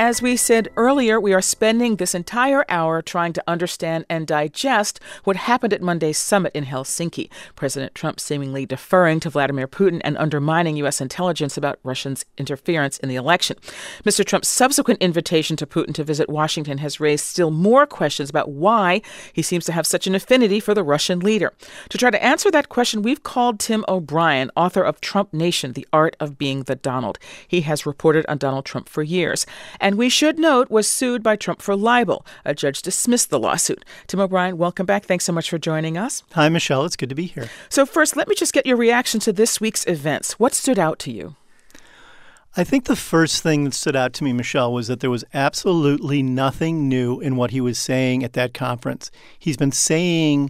as we said earlier, we are spending this entire hour trying to understand and digest what happened at Monday's summit in Helsinki. President Trump seemingly deferring to Vladimir Putin and undermining U.S. intelligence about Russia's interference in the election. Mr. Trump's subsequent invitation to Putin to visit Washington has raised still more questions about why he seems to have such an affinity for the Russian leader. To try to answer that question, we've called Tim O'Brien, author of Trump Nation, The Art of Being the Donald. He has reported on Donald Trump for years, and we should note was sued by Trump for libel. A judge dismissed the lawsuit. Tim O'Brien, welcome back. Thanks so much for joining us. Hi, Michelle. It's good to be here. So first, let me just get your reaction to this week's events. What stood out to you? I think the first thing that stood out to me, Michelle, was that there was absolutely nothing new in what he was saying at that conference. He's been saying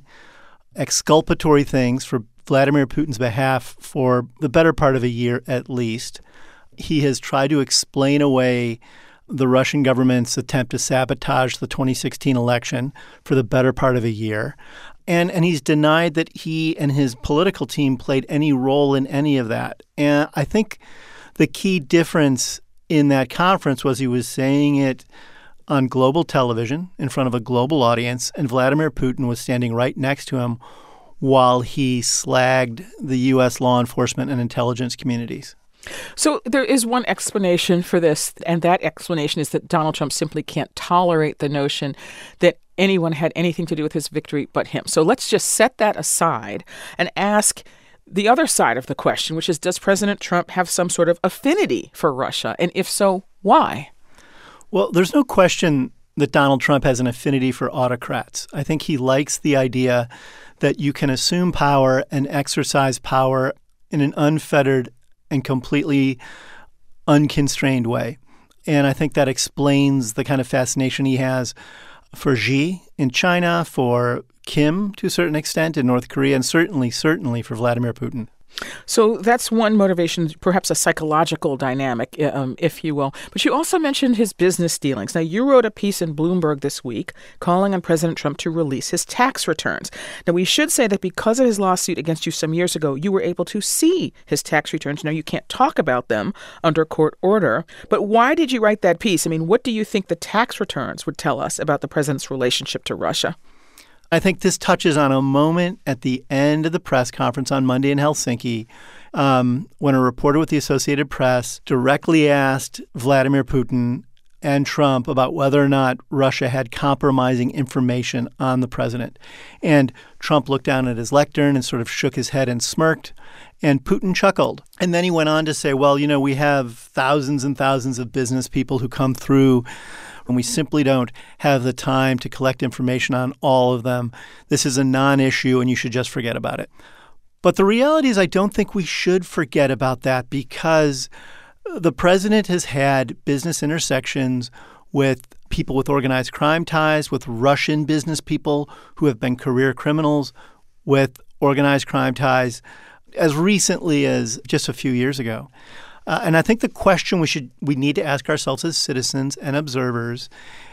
exculpatory things for Vladimir Putin's behalf for the better part of a year at least. He has tried to explain away the Russian government's attempt to sabotage the 2016 election for the better part of a year. And he's denied that he and his political team played any role in any of that. And I think the key difference in that conference was he was saying it on global television in front of a global audience, and Vladimir Putin was standing right next to him while he slagged the U.S. law enforcement and intelligence communities. So there is one explanation for this, and that explanation is that Donald Trump simply can't tolerate the notion that anyone had anything to do with his victory but him. So let's just set that aside and ask the other side of the question, which is, does President Trump have some sort of affinity for Russia? And if so, why? Well, there's no question that Donald Trump has an affinity for autocrats. I think he likes the idea that you can assume power and exercise power in an unfettered and completely unconstrained way. And I think that explains the kind of fascination he has for Xi in China, for Kim to a certain extent in North Korea, and certainly for Vladimir Putin. So that's one motivation, perhaps a psychological dynamic, if you will. But you also mentioned his business dealings. Now, you wrote a piece in Bloomberg this week calling on President Trump to release his tax returns. Now, we should say that because of his lawsuit against you some years ago, you were able to see his tax returns. Now, you can't talk about them under court order. But why did you write that piece? I mean, what do you think the tax returns would tell us about the president's relationship to Russia? I think this touches on a moment at the end of the press conference on Monday in Helsinki when a reporter with the Associated Press directly asked Vladimir Putin and Trump about whether or not Russia had compromising information on the president. And Trump looked down at his lectern and sort of shook his head and smirked, and Putin chuckled. And then he went on to say, well, you know, we have thousands and thousands of business people who come through, and we simply don't have the time to collect information on all of them. This is a non-issue, and you should just forget about it. But the reality is I don't think we should forget about that, because the president has had business intersections with people with organized crime ties, with Russian business people who have been career criminals with organized crime ties as recently as just a few years ago. And I think the question we need to ask ourselves as citizens and observers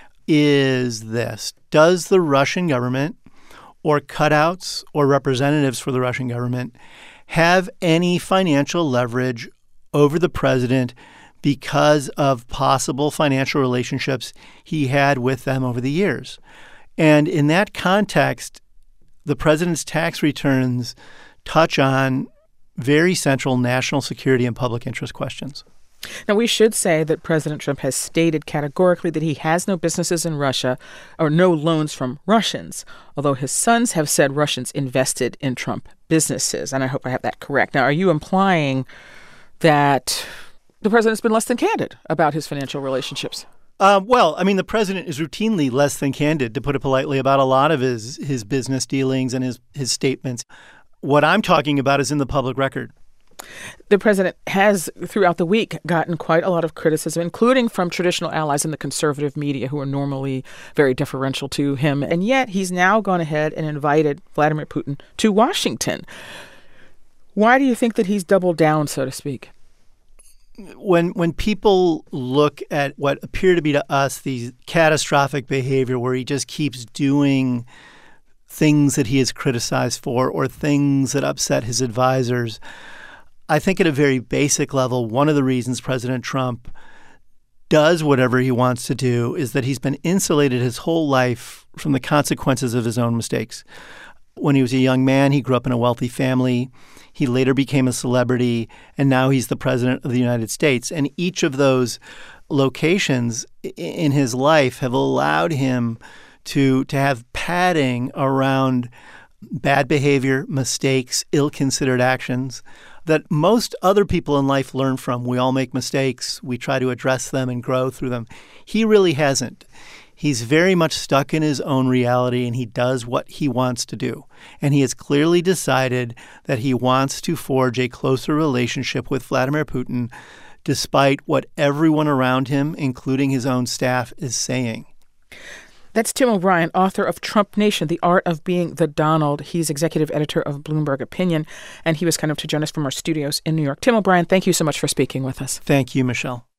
is this: does the Russian government or cutouts or representatives for the Russian government have any financial leverage over the president because of possible financial relationships he had with them over the years? And in that context, the president's tax returns touch on very central national security and public interest questions. Now, we should say that President Trump has stated categorically that he has no businesses in Russia or no loans from Russians, although his sons have said Russians invested in Trump businesses. And I hope I have that correct. Now, are you implying that the president's been less than candid about his financial relationships? Well, I mean, the president is routinely less than candid, to put it politely, about a lot of his business dealings and his statements. What I'm talking about is in the public record. The president has, throughout the week, gotten quite a lot of criticism, including from traditional allies in the conservative media who are normally very deferential to him. And yet he's now gone ahead and invited Vladimir Putin to Washington. Why do you think that he's doubled down, so to speak? When people look at what appear to be to us these catastrophic behavior where he just keeps doing things that he is criticized for or things that upset his advisors, I think at a very basic level, one of the reasons President Trump does whatever he wants to do is that he's been insulated his whole life from the consequences of his own mistakes. When he was a young man, he grew up in a wealthy family. He later became a celebrity, and now he's the president of the United States. And each of those locations in his life have allowed him to have padding around bad behavior, mistakes, ill-considered actions that most other people in life learn from. We all make mistakes. We try to address them and grow through them. He really hasn't. He's very much stuck in his own reality, and he does what he wants to do. And he has clearly decided that he wants to forge a closer relationship with Vladimir Putin, despite what everyone around him, including his own staff, is saying. That's Tim O'Brien, author of Trump Nation, The Art of Being the Donald. He's executive editor of Bloomberg Opinion, and he was kind of to join us from our studios in New York. Tim O'Brien, thank you so much for speaking with us. Thank you, Michelle.